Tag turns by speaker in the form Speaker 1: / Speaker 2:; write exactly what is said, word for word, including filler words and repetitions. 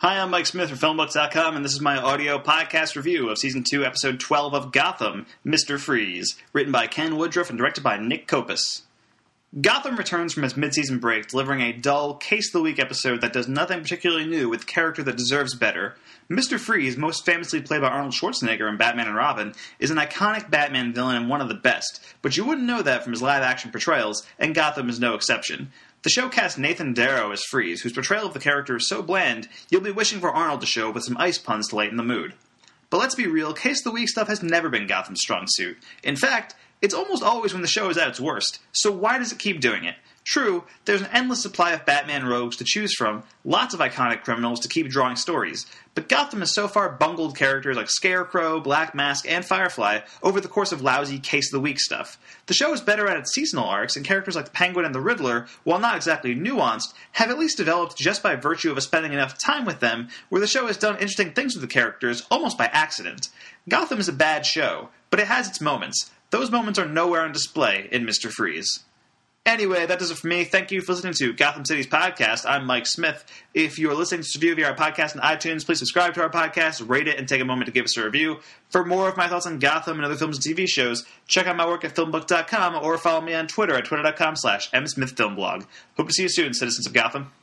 Speaker 1: Hi, I'm Mike Smith from Filmbooks dot com, and this is my audio podcast review of Season two, Episode twelve of Gotham, Mister Freeze, written by Ken Woodruff and directed by Nick Kopus. Gotham returns from its mid-season break, delivering a dull, case-of-the-week episode that does nothing particularly new with a character that deserves better. Mister Freeze, most famously played by Arnold Schwarzenegger in Batman and Robin, is an iconic Batman villain and one of the best, but you wouldn't know that from his live-action portrayals, and Gotham is no exception. The show cast Nathan Darrow as Freeze, whose portrayal of the character is so bland, you'll be wishing for Arnold to show up with some ice puns to lighten the mood. But let's be real, case-of-the-week stuff has never been Gotham's strong suit. In fact, it's almost always when the show is at its worst, so why does it keep doing it? True, there's an endless supply of Batman rogues to choose from, lots of iconic criminals to keep drawing stories, but Gotham has so far bungled characters like Scarecrow, Black Mask, and Firefly over the course of lousy case-of-the-week stuff. The show is better at its seasonal arcs, and characters like the Penguin and the Riddler, while not exactly nuanced, have at least developed just by virtue of us spending enough time with them, where the show has done interesting things with the characters, almost by accident. Gotham is a bad show, but it has its moments. Those moments are nowhere on display in Mister Freeze. Anyway, that does it for me. Thank you for listening to Gotham City's podcast. I'm Mike Smith. If you are listening to this review via our podcast on iTunes, please subscribe to our podcast, rate it, and take a moment to give us a review. For more of my thoughts on Gotham and other films and T V shows, check out my work at Filmbooks dot com or follow me on Twitter at twitter dot com slash msmithfilmblog. Hope to see you soon, citizens of Gotham.